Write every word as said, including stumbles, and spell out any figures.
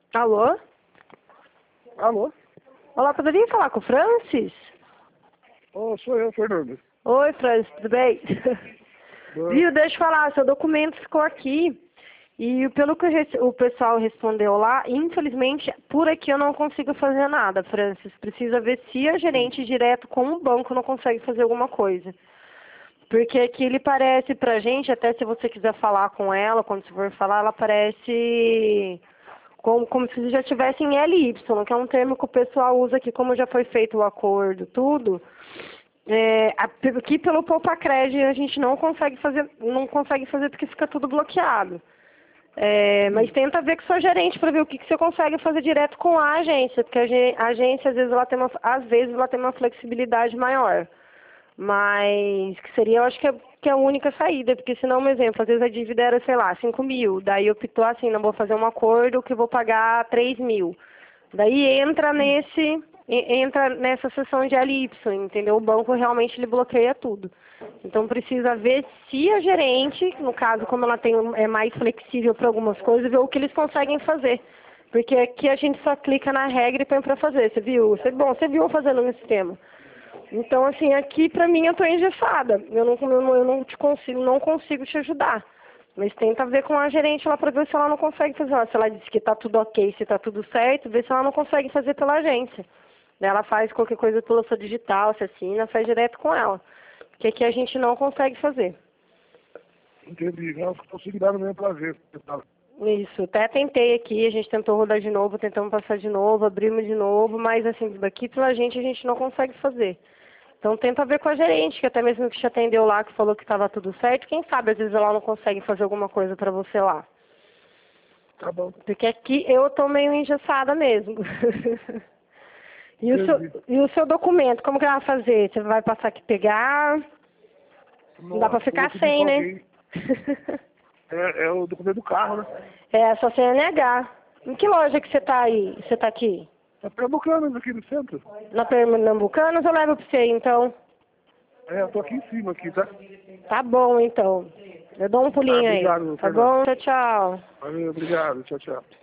Alô? Alô? Olá, poderia falar com o Francis? Oh, sou eu, Fernando. Oi, Francis, tudo bem? Boa. Viu, deixa eu falar, seu documento ficou aqui. E pelo que o res- o pessoal respondeu lá, infelizmente, por aqui eu não consigo fazer nada, Francis. Precisa ver se a gerente direto com o banco não consegue fazer alguma coisa. Porque aqui ele parece pra gente, até se você quiser falar com ela, quando você for falar, ela parece como, como se já tivesse em L Y, que é um termo que o pessoal usa aqui, como já foi feito o acordo, tudo. É, aqui pelo Poupa Crédito a gente não consegue fazer, não consegue fazer porque fica tudo bloqueado. É, mas tenta ver com sua gerente para ver o que, que você consegue fazer direto com a agência, porque a, ge- a agência às vezes ela tem uma, às vezes ela tem uma flexibilidade maior. Mas que seria, eu acho que é, que é a única saída, porque senão, um exemplo, às vezes a dívida era, sei lá, cinco mil, daí optou assim, não vou fazer um acordo que vou pagar três mil. Daí entra nesse, e- entra nessa seção de L Y, entendeu? O banco realmente ele bloqueia tudo. Então precisa ver se a gerente, no caso, como ela tem, um- é mais flexível para algumas coisas, ver o que eles conseguem fazer. Porque aqui a gente só clica na regra e põe para fazer, você viu? Você, bom, você viu eu fazendo no sistema. Então, assim, aqui pra mim eu tô engessada. Eu não, eu não, eu não te consigo, não consigo te ajudar. Mas tenta ver com a gerente lá pra ver se ela não consegue fazer. Ó, se ela disse que tá tudo ok, se tá tudo certo, ver se ela não consegue fazer pela agência. Daí ela faz qualquer coisa pela sua digital, se assina, faz direto com ela. Porque aqui a gente não consegue fazer. Entendi. Não consigo dar no mesmo prazer. Isso, até tentei aqui, a gente tentou rodar de novo, tentamos passar de novo, abrimos de novo, mas assim, daqui pela gente a gente não consegue fazer. Então tenta ver com a gerente, que até mesmo que te atendeu lá, que falou que estava tudo certo, quem sabe às vezes ela não consegue fazer alguma coisa pra você lá. Tá bom. Porque aqui eu tô meio engessada mesmo. e, o seu, Entendi. e o seu documento, como que ela vai fazer? Você vai passar aqui pegar? Não dá pra Nossa, eu vou ficar pedir sem, pra né? alguém. É, é o documento do carro, né? É, só C N H. Em que loja que você tá aí? Você tá aqui? Tá Pernambucano aqui no centro. Na Pernambucanas eu levo pra você, então? É, eu tô aqui em cima aqui, tá? Tá bom, então. Eu dou um Tá, pulinho aí. obrigado, Tá Fernando. bom? Tchau, tchau. Valeu, obrigado. Tchau, tchau.